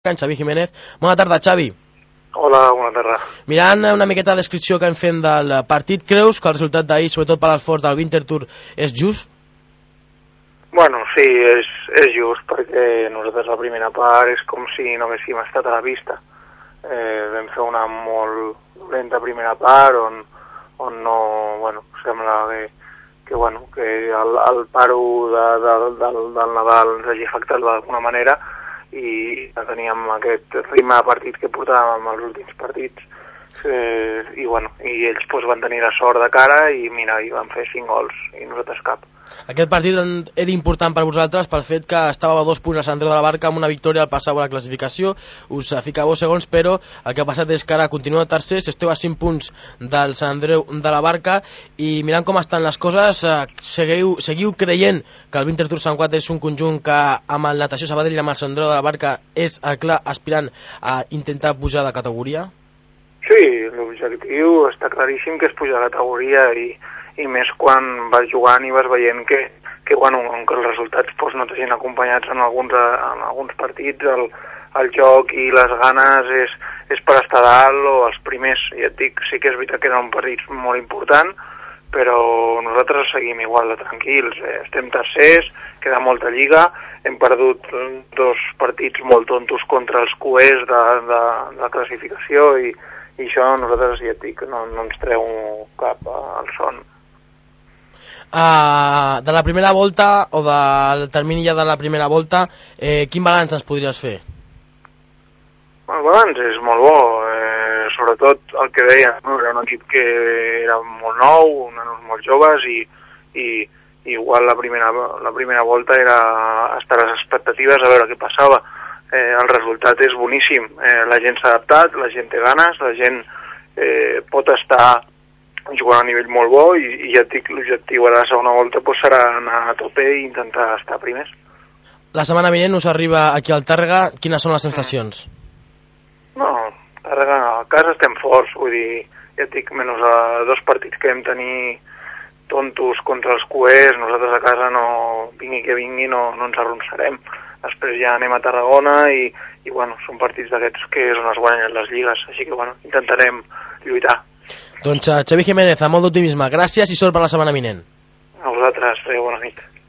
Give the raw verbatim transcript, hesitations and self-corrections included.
Xavi Jiménez. Bona tarda, Xavi. Hola, bona tarda. Mirant una miqueta de descripció que hem fet del partit, creus que el resultat d'ahir, sobretot per l'esforç del Winterthur, és just? Bueno, sí, és, és just, perquè nosaltres la primera part és com si no haguéssim estat a la pista. Eh, vam fer una molt dolenta primera part on, on no, bueno, sembla que, que, bueno, que el, el paro de, de, del, del Nadal ens hagi afectat d'alguna manera, i teníem aquest ritme de partit que portàvem els últims partits, eh, i bueno, i ells pues, van tenir la sort de cara i mira, i van fer cinc gols i nosaltres cap. Aquest partit era important per vosaltres pel fet que estàveu a dos punts a Sant Andreu de la Barca amb una victòria al passar a la classificació, us ficàveu segons, però el que ha passat és que ara continueu tercers, esteu a cinc punts del Sant Andreu de la Barca i mirant com estan les coses, seguiu, seguiu creient que el Winterthur Sant Cugat és un conjunt que amb el Natació Sabadell i amb el Sant Andreu de la Barca és el clar aspirant a intentar pujar de categoria? Sí, l'objectiu està claríssim que és pujar de categoria i i més quan vas jugant i vas veient que, que bueno, que els resultats pues, no t'hagin acompanyats en alguns, en alguns partits, el, el joc i les ganes és, és per estar dalt o els primers, ja et dic, sí que és veritat que era un partit molt important, però nosaltres seguim igual de tranquils, eh? Estem tercers, queda molta lliga, hem perdut dos partits molt tontos contra els cuers de, de, de la classificació i, i això nosaltres, ja et dic, no, no ens treu cap al son. Uh, de la primera volta o del termini ja de la primera volta, eh, quin balanç ens podries fer? El balanç és molt bo, eh, sobretot el que deia, no? Era un equip que era molt nou, nanos molt joves i, i, i igual la primera, la primera volta era estar a les expectatives a veure què passava. Eh, el resultat és boníssim, eh, la gent s'ha adaptat, la gent té ganes, la gent eh, pot estar jugant a nivell molt bo i, i ja et dic, l'objectiu a la segona volta pues, serà anar a tope i intentar estar primers. La setmana vinent us arriba aquí al Tàrrega, quines són les sensacions? No, Tàrrega, a casa estem forts, vull dir, ja et dic, menys a dos partits que vam tenir tontos contra els cuers, nosaltres a casa no, vingui que vingui, no, no ens arronsarem. Després ja anem a Tarragona i, i bueno, són partits d'aquests que és on es guanyen les lligues, així que bueno, intentarem lluitar. Doncs Xavi Jiménez, amb molt d'optimisme, gràcies i sort per la setmana vinent. A vosaltres, bona nit.